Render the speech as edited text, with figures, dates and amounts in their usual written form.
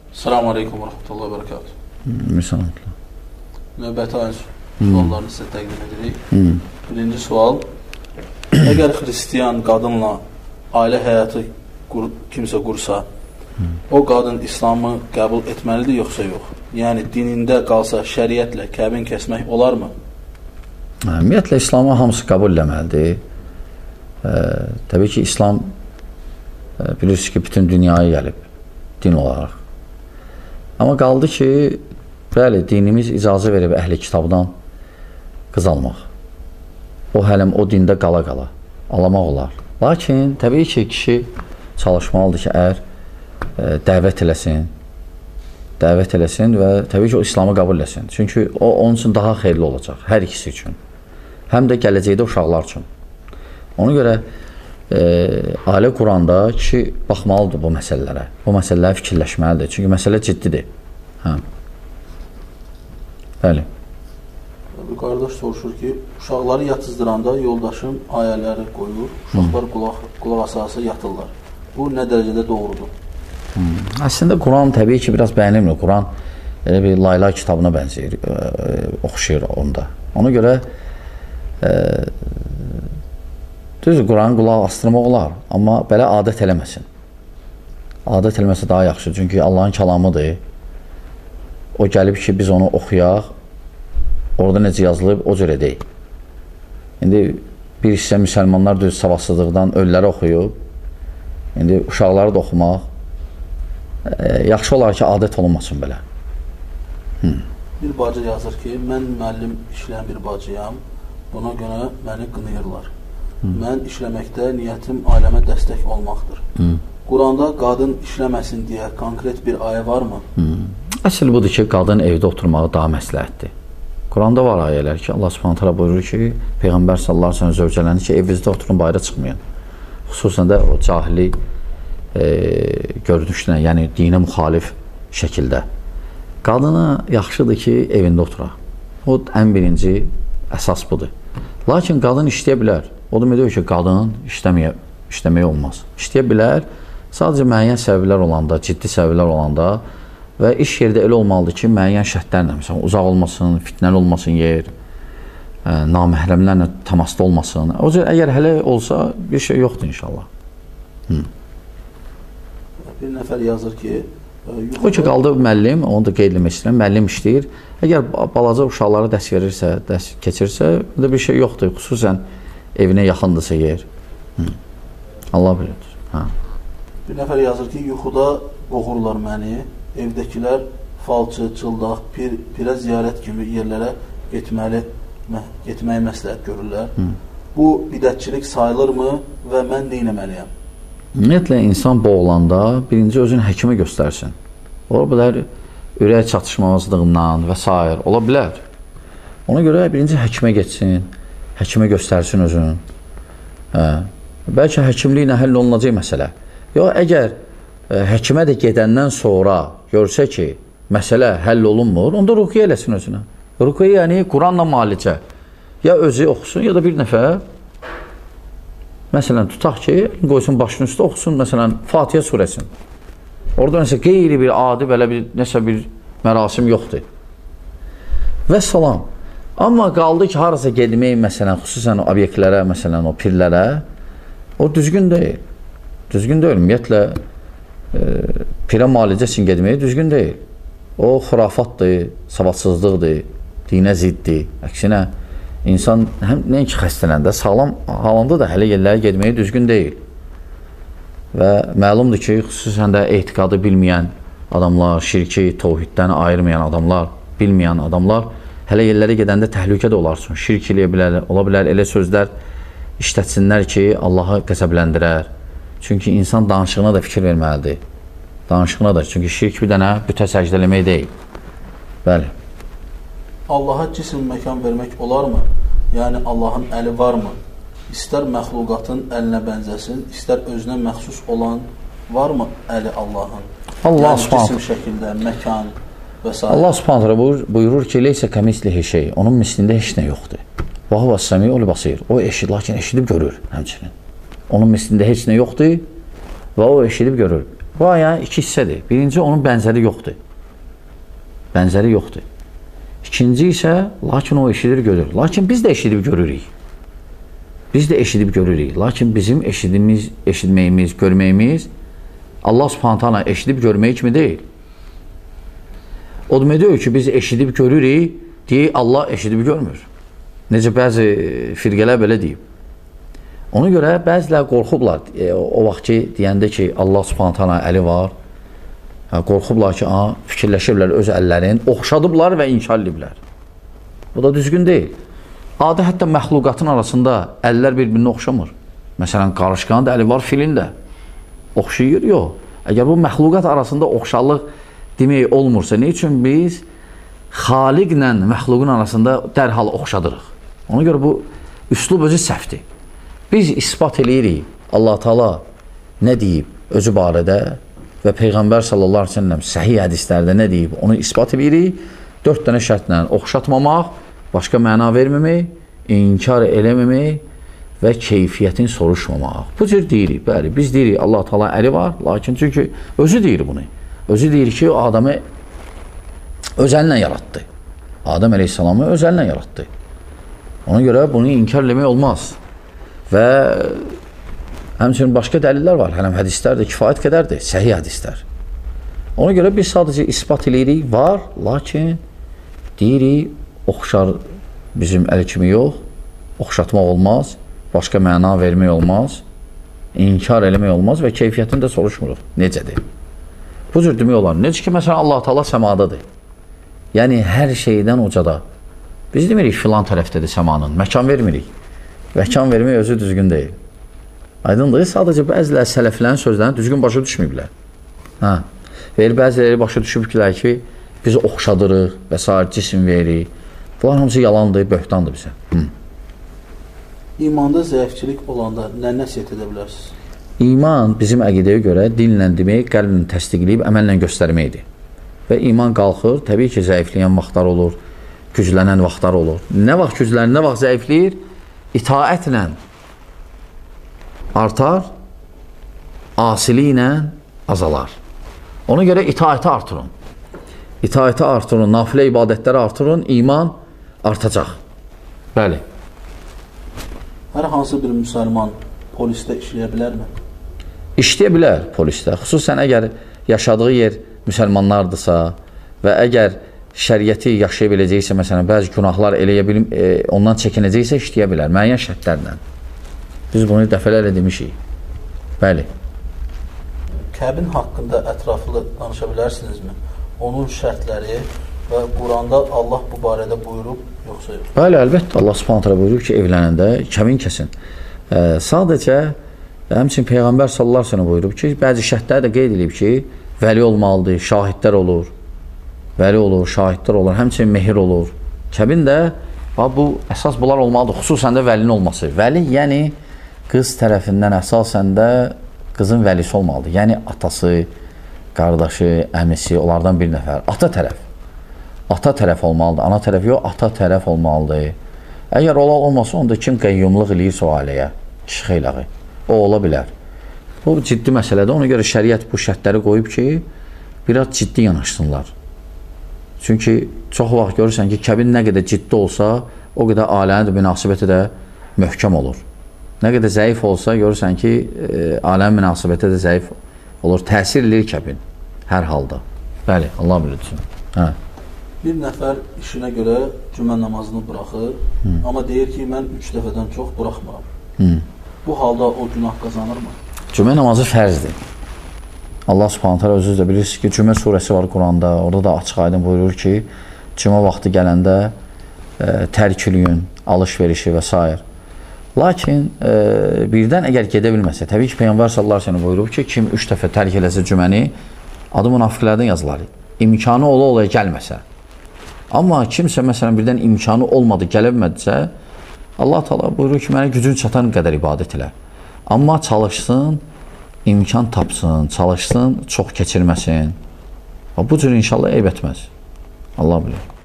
Selamun Aleyküm və Rəhmətullahi və Bərəkatuhu. Müsəlmanlar. Növbəti ayın suallarını sizə təqdim edirik. Birinci sual, əgər xristiyan qadınla ailə həyatı kimsə qursa, o qadın İslamı qəbul etməlidir yoxsa yox? Yəni, dinində qalsa şəriətlə kəbin kəsmək olarmı? Ümumiyyətlə, İslamı hamısı qəbul eləməlidir. Təbii ki, İslam bilirsiniz ki, bütün dünyaya gəlib din olaraq. Amma qaldı ki, bəli, dinimiz icazə verib əhli kitabdan qız almaq. O hələm o dində qala-qala alamaq olar. Lakin, təbii ki, kişi çalışmalıdır ki, dəvət eləsin və təbii ki, o İslamı qəbul eləsin. Çünki o, onun üçün daha xeyirli olacaq, hər ikisi üçün. Həm də gələcəkdə uşaqlar üçün. Ona görə ailə quranda kişi baxmalıdır bu məsələlərə. Bu məsələləri fikirləşməlidir. Çünki məsələ ciddidir. Bəli. Bir qardaş soruşur ki, uşaqları yatızdıranda yoldaşım ayələri qoyur, uşaqlar qulaq asası yatırlar. Bu nə dərəcədə doğrudur? Əslində, Quran təbii ki, biraz bəyənilmir. Quran elə bir layla kitabına bənzəyir, oxşayır onda. Ona görə düzdür, Quranı qulaq astırmaq olar, amma belə adət eləməsin. Adət eləməsə daha yaxşı, çünki Allahın kəlamıdır. O gəlib ki, biz onu oxuyaq, orada necə yazılıb, o cür edək. İndi bir hissə müsəlmanlar düz savadsızlıqdan ölüləri oxuyub, indi uşaqları da oxumaq yaxşı olar ki, adət olunmasın belə. Bir bacı yazır ki, mən müəllim işləyən bir bacıyam, buna görə məni qınayırlar. Mən işləməkdə niyyətim ailəmə dəstək olmaqdır. Quranda qadın işləməsin deyə konkret bir ayə varmı? Əsl budur ki, qadın evdə oturmağı daha məsləhətdir. Quranda var ayələr ki, Allah Subhanahu taala buyurur ki, Peyğəmbər sallallahu əleyhi və səlləm zövcələrini ki, evinizdə oturun, bayıra çıxmayın. Xüsusən də o cahili görünüşlə, yəni dinə müxalif şəkildə. Qadına yaxşıdır ki, evində oturaq. O, ən birinci əsas budur. Lakin qadın işləyə bilər. O demək ki, qadın işləməyə olmaz. İşləyə bilər, sadəcə müəyyən səbəblər olanda, ciddi səbəblər olanda və iş yerdə elə olmalıdır ki, müəyyən şərtlərlə, məsələn, uzaq olmasın, fitnəli olmasın yer, naməhrəmlərlə təmasda olmasın. O cür, əgər hələ olsa, bir şey yoxdur inşallah. Bir nəfər yazır ki, o ki, qaldı müəllim, onu da qeyd etmək istəyirəm, müəllim işləyir. Əgər balaca uşaqlara dərs verirsə, dərs keçirsə, burada bir şey yoxdur, xüsusən evinə yaxındırsa yer. Allah bilir. Bir nəfər yazır ki, yuxuda boğurlar məni, evdəkilər falçı, çıldaq, pirə ziyarət kimi yerlərə getməyi məsləhət görürlər. Bu bidətçilik sayılırmı və mən nə etməliyəm? Ümumiyyətlə, insan boğulanda birinci özünü həkimə göstərsin. Ola bilər, ürək çatışmazlığından və s. ola bilər. Ona görə birinci həkimə getsin, həkimə göstərsin özünü. Bəlkə həkimliklə həll olunacaq məsələ. Yox, əgər həkimə də gedəndən sonra görsə ki, məsələ həll olunmur, onda ruqiyyə eləsin özünə. Ruqiyyə yəni Quranla müalicə. Ya özü oxusun, ya da bir nəfər. Məsələn, tutaq ki, qoysun başının üstə oxusun, məsələn, Fatihə surəsin. Orada nəsə qeyri bir adi, belə bir, nəsə bir mərasim yoxdur. Və salam. Amma qaldı ki, harasa gedmək, məsələn, xüsusən o obyektlərə, məsələn, o pirlərə, o düzgün deyil. Düzgün deyil. Ümumiyyətlə, pirə müalicə üçün gedmək düzgün deyil. O, xurafatdır, savadsızlıqdır, dinə ziddir. Əksinə, insan həm nəinki xəstələndə, sağlam halında da hələ yerlərə getməyi düzgün deyil. Və məlumdur ki, xüsusən də etiqadı bilməyən adamlar, şirki, təvhiddən ayırmayan adamlar, bilməyən adamlar hələ yerlərə gedəndə təhlükə də olarsın. Şirk eləyə bilər, ola bilər elə sözlər işlətsinlər ki, Allahı qəzəbləndirər. Çünki insan danışığına da fikir verməlidir. Danışığına da. Çünki şirk bir dənə bütə səcdə eləmək deyil. Bəli. Allaha cisim məkan vermək olarmı? Yəni, Allahın əli varmı? İstər məxluqatın əlinə bənzəsin, istər özünə məxsus olan varmı əli Allahın? Allah yəni, cisim şəkildə, məkan və s. Allah subhanətlə buyurur ki, leysə kəmislihi şey, onun mislində heç nə yoxdur. Və huvə səmiul basir. O eşid, lakin eşidib görür həmçinin. Onun mislində heç nə yoxdur və o eşidib görür. Bu ayənin iki hissədir. Birinci, onun bənzəri yoxdur. Bənzəri yoxdur. İkinci isə, lakin o eşidir, görür. Lakin biz də eşidib görürük. Biz də eşidib görürük. Lakin bizim eşitməyimiz, görməyimiz Allah Subhanahu taala eşidib görmək kimi deyil. O demək deyil ki, biz eşidib görürük, deyək Allah eşidib görmür. Necə bəzi firqələr belə deyib. Ona görə bəzilər qorxublar. O vaxt ki, deyəndə ki, Allah Subhanahu taala əli var, qorxublar ki, fikirləşirlər öz əllərini, oxşadıblar və inkar ediblər. Bu da düzgün deyil. Adi hətta məxluqatın arasında əllər bir-birinə oxşamır. Məsələn, qarışqanın da əli var, filin də. Oxşayır, yox. Əgər bu məxluqat arasında oxşarlıq demək olmursa, ne üçün biz xaliqlə məxluqun arasında dərhal oxşadırıq? Ona görə bu üslub özü səhvdir. Biz isbat eləyirik. Allah Taala nə deyib özü barədə və Peyğəmbər sallallahu əleyhi və səlləm səhih hədislərdə nə deyib, onu isbat edirik. 4 dənə şərtlə oxşatmamaq, başqa məna verməmək, inkar eləməmək və keyfiyyətini soruşmamaq. Bu cür deyirik. Bəli, biz deyirik Allah Taala əli var, lakin çünki özü deyir bunu. Özü deyir ki, o adamı öz əllə yaratdı. Adəm əleyhissalamı öz əllə yaratdı. Ona görə bunu inkar eləmək olmaz. Və həmçinin başqa dəlillər var. Hələm hədislər də kifayət qədərdir, səhih hədislər. Ona görə biz sadəcə isbat eləyirik, var, lakin deyirik, oxşar bizim əl kimi yox, oxşatmaq olmaz, başqa məna vermək olmaz, inkar eləmək olmaz və keyfiyyətini də soruşmuruq. Necədir? Bu cür demək olar. Necə ki, məsələn, Allah Taala səmadadır. Yəni, hər şeydən ucada. Biz demirik, filan tərəfdədir səmanın. Məkan vermirik. Məkan vermək özü düzgün deyil. Aydındır, sadəcə bəzilər sələflərin sözlərini düzgün başa düşməyiblər. Və bəziləri başa düşüblər ki, biz oxşadırıq və s. cisim veririk. Bunlar hamısı yalandır, böhtandır bizə. İmanda zəifçilik olanda nə nəsiyyət edə bilərsiniz? İman bizim əqidəyə görə dinlə demək, qəlblə təsdiqləyib, əməllə göstərməkdir. Və iman qalxır, təbii ki, zəifləyən vaxtlar olur, güclənən vaxtlar olur. Nə vaxt güclənir, nə vaxt zəifləyir? İtaətlə artar, asiliklə azalar. Ona görə itaəti artırın. İtaəti artırın, nafilə ibadətləri artırın, iman artacaq. Bəli. Hər hansı bir müsəlman polisdə işləyə bilərmi? İşləyə bilər polisdə. Xüsusən əgər yaşadığı yer müsəlmanlardırsa və əgər şəriəti yaşaya biləcəksə, məsələn, bəzi günahlar ondan çəkinəcəksə, işləyə bilər, müəyyən şərtlərlə. Biz bunu dəfələrlə demişik. Bəli. Kəbin haqqında ətraflı danışa bilərsinizmi? Onun şərtləri və Quranda Allah bu barədə buyurub, yoxsa yox? Bəli, əlbəttə. Allah Subhanahu taala buyurub ki, evlənəndə kəbin kəsin. Sadəcə, həmçinin Peyğəmbər sallallahu əleyhi və səlləm buyurub ki, bəzi şərtləri də qeyd edib ki, vəli olmalıdır, şahidlər olur, vəli olur, şahidlər olur, həmçinin mehir olur. Kəbin də, bu əsas bunlar olmalıdır, xüsusən də vəlinin olması. Vəli, yəni qız tərəfindən əsasən də qızın vəlisi olmalıdır. Yəni atası, qardaşı, əmisi, onlardan bir nəfər. Ata tərəf. Ata tərəf olmalıdır, ana tərəf yox, ata tərəf olmalıdır. Əgər olmasa, onda kim qəyyumluq eləyirsə o ailəyə, kişi xeylağı, o ola bilər. Bu ciddi məsələdir, ona görə şəriət bu şərtləri qoyub ki, biraz ciddi yanaşsınlar. Çünki çox vaxt görürsən ki, kəbin nə qədər ciddi olsa, o qədər ailənin münasibəti də möhkəm olur. Nə qədər zəif olsa, görürsən ki, ailənin münasibəti də zəif olur. Təsir edir kəbin, hər halda. Bəli, Allah bilirsin. Bir nəfər işinə görə cümə namazını buraxır, amma deyir ki, mən 3 dəfədən çox buraxmıram. Bu halda o günah qazanırmı? Cümə namazı fərzdir. Allah Subhanahu taala özünüz də bilirsiniz ki, Cümə surəsi var Quranda, orada da açıq aydın buyurur ki, cümə vaxtı gələndə tərk eləyin, alış-verişi və s. Lakin birdən əgər gedə bilməsə, təbii ki, Peyğəmbər sallallahu əleyhi və səlləm buyurub ki, kim 3 dəfə tərk eləsə cüməni, adı münafiqlərdən yazılar. İmkanı ola-olaya gəlməsə. Amma kimsə, məsələn, birdən imkanı olmadı, gələ bilmədisə, Allah Taala buyurur ki, mənə gücün çatan qədər ibadət elə. Amma çalışsın, imkan tapsın, çalışsın, çox keçirməsin. Bu cür inşallah eyb etməz. Allah bilir.